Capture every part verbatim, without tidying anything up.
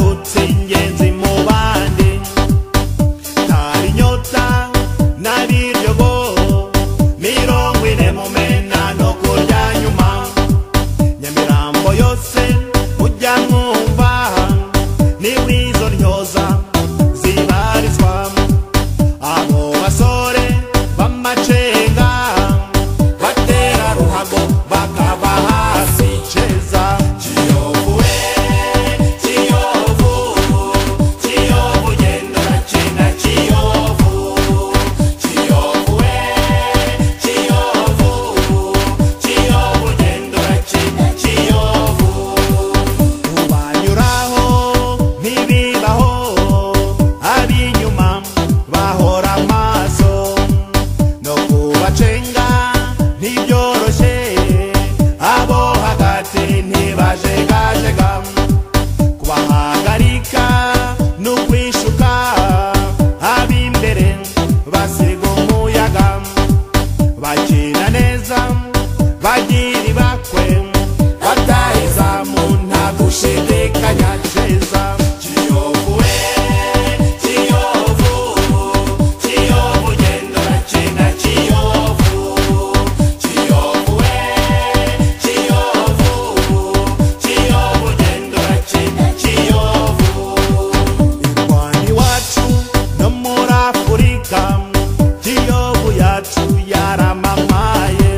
barutse ingenzi mu bandi ntari inyota n'abiryogo mirongo ine mu mena no kurya nyuma Nyamirambo yose ujya mwumva niwe izo ntyoza zibarizwa abo basore b'amacenga batera ruhago bakaba hasi ceza Kiyovu we Kiyovu Kiyovu gendera kina Kiyovu Kiyovu we Kiyovu Kiyovu gendera kina Kiyovu ubanyuraho ntibibaho ab'inyuma bahora amaso no kubacenga ntibyoroshye abo hagati ntibajegajega kubahagarika n'ukwishuka ab'imbere basiga umuyaga bakina neza bagira ibakwe batahizamu nta gushidikanya ceza Kiyovu we Kiyovu Kiyovu gendera kina Kiyovu Kiyovu we Kiyovu Kiyovu gendera kina Kiyovu Irwanda iwacu no muri Afurika Kiyovu yacu yaramamaye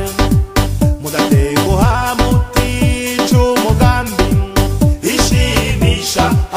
mudateguha mutica umugambi ishimisha